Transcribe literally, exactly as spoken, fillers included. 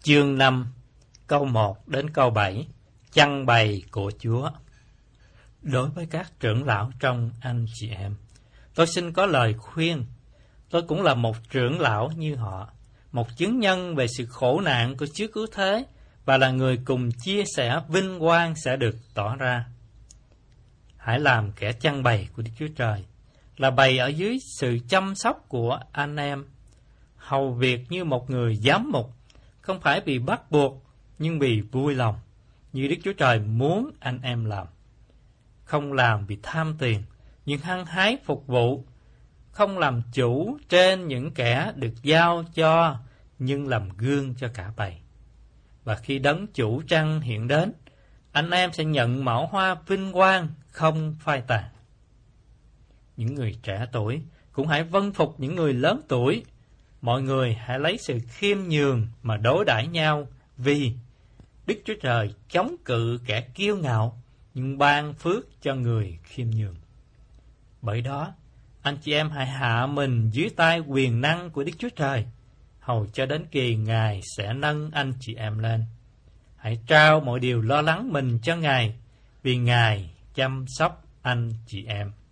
Chương năm, câu một đến câu bảy, chăn bày của Chúa. Đối với các trưởng lão trong anh chị em, tôi xin có lời khuyên. Tôi cũng là một trưởng lão như họ, một chứng nhân về sự khổ nạn của Chúa Cứu Thế, và là người cùng chia sẻ vinh quang sẽ được tỏ ra. Hãy làm kẻ chăn bày của Đức Chúa Trời, là bày ở dưới sự chăm sóc của anh em, hầu việc như một người giám mục, không phải vì bắt buộc, nhưng vì vui lòng, như Đức Chúa Trời muốn anh em làm. Không làm vì tham tiền, nhưng hăng hái phục vụ. Không làm chủ trên những kẻ được giao cho, nhưng làm gương cho cả bầy. Và khi đấng chủ trăng hiện đến, anh em sẽ nhận mão hoa vinh quang không phai tàn. Những người trẻ tuổi cũng hãy vâng phục những người lớn tuổi. Mọi người hãy lấy sự khiêm nhường mà đối đãi nhau, vì Đức Chúa Trời chống cự kẻ kiêu ngạo, nhưng ban phước cho người khiêm nhường. Bởi đó, anh chị em hãy hạ mình dưới tay quyền năng của Đức Chúa Trời, hầu cho đến kỳ Ngài sẽ nâng anh chị em lên. Hãy trao mọi điều lo lắng mình cho Ngài, vì Ngài chăm sóc anh chị em.